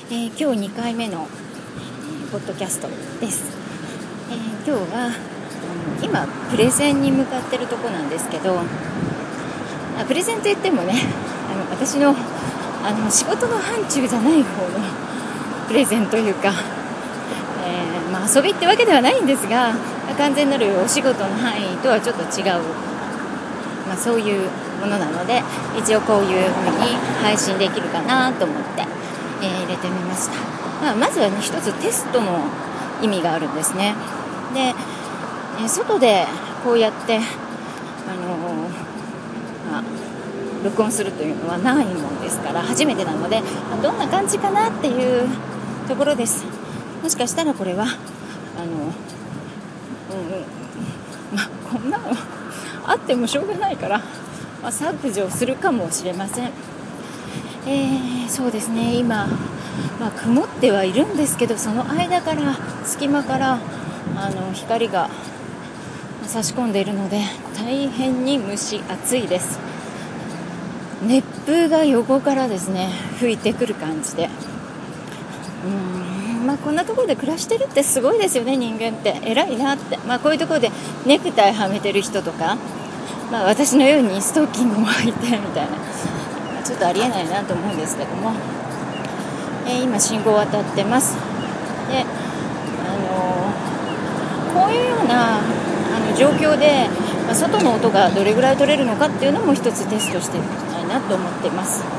今日2回目の、ポッドキャストです。今日は今プレゼンに向かってるとこなんですけど、プレゼンといってもね、私の仕事の範疇じゃない方のプレゼンというか、遊びってわけではないんですが、完全なるお仕事の範囲とはちょっと違う、そういうものなので、一応こういう風に配信できるかなと思って、入れてみました。まずはね、一つテストの意味があるんですね。で、外でこうやって録音するというのはないもんですから、初めてなので、どんな感じかなっていうところです。もしかしたらこれはこんなのあってもしょうがないから、削除するかもしれません。そうですね、今、曇ってはいるんですけど、その間から隙間から光が差し込んでいるので大変に蒸し暑いです。熱風が横からですね吹いてくる感じで、こんなところで暮らしてるってすごいですよね。人間って偉いなって、こういうところでネクタイはめてる人とか、私のようにストッキングも履いてみたいな、ちょっとありえないなと思うんですけども、今信号を渡ってます。で、こういうような状況で、外の音がどれぐらい取れるのかっていうのも一つテストしていきたいなと思っています。ど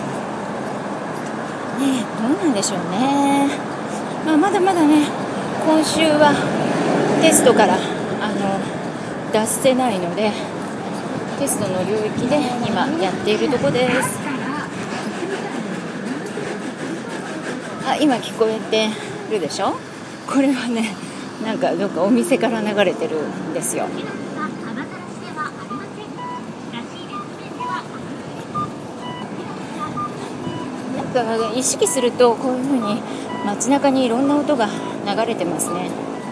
うなんでしょうね。まだまだね、今週はテストから脱せないので、テストの領域で今やっているところです。今聞こえてるでしょ。これはね、どっかお店から流れてるんですよ。意識するとこういう風に街中にいろんな音が流れてますね。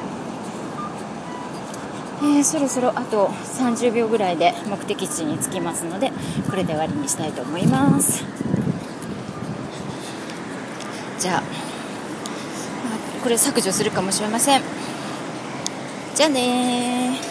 そろそろあと30秒ぐらいで目的地に着きますので、これで終わりにしたいと思います。じゃあ、これ削除するかもしれません。じゃあねー。